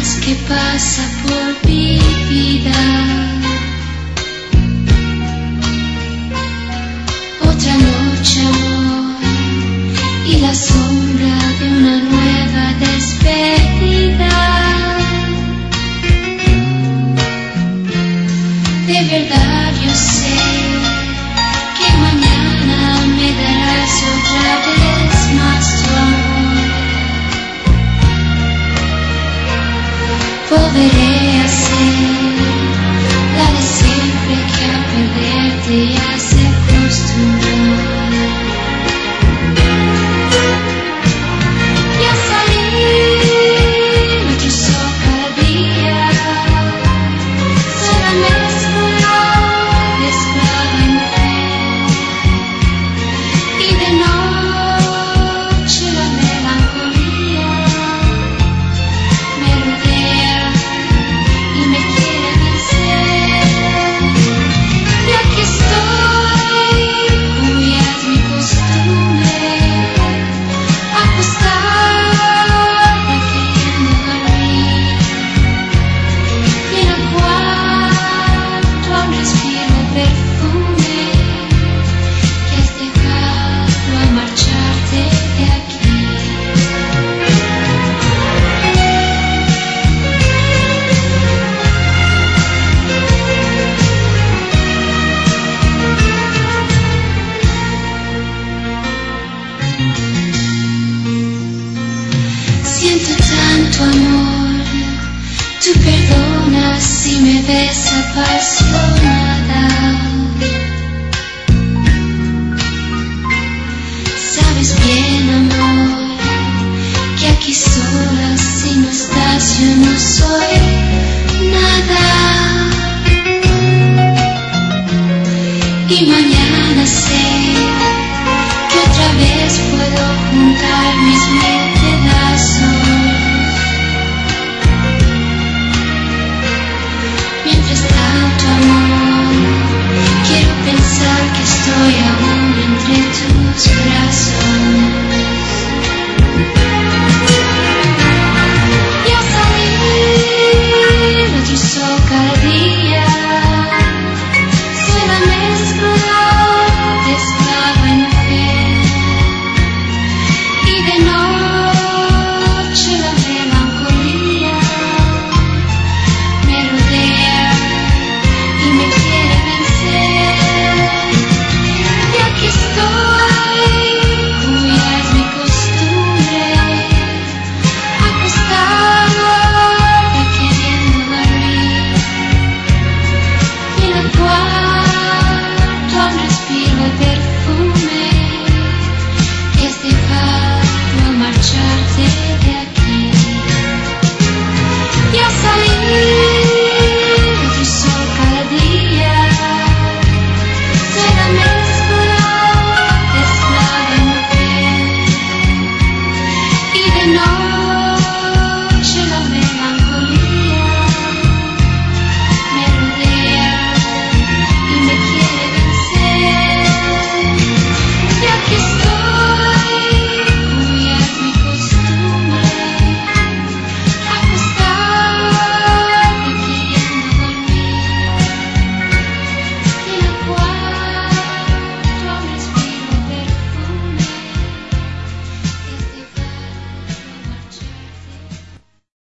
que pasa por mi vida. Otra noche, amor, y la sombra de una nueva despedida. De verdad yo sé que mañana me darás otra vez más tu amor. Volveré a ser la de siempre que a perderte ya se acostumbró. Ya salí, me cruzó cada día, sola mezcla de esclava y mujer, y de noche la melancolía me rodea y me quiere vencer. Y aquí estoy, como ya es mi costumbre, acostada queriendo dormir, y en el cuarto aún respiro el perfume que has dejado al marcharte de aquí. Siento tanto amor, tú perdonas si me ves apasionada. Sabes bien, amor, que aquí sola si no estás yo no soy nada. Y mañana sé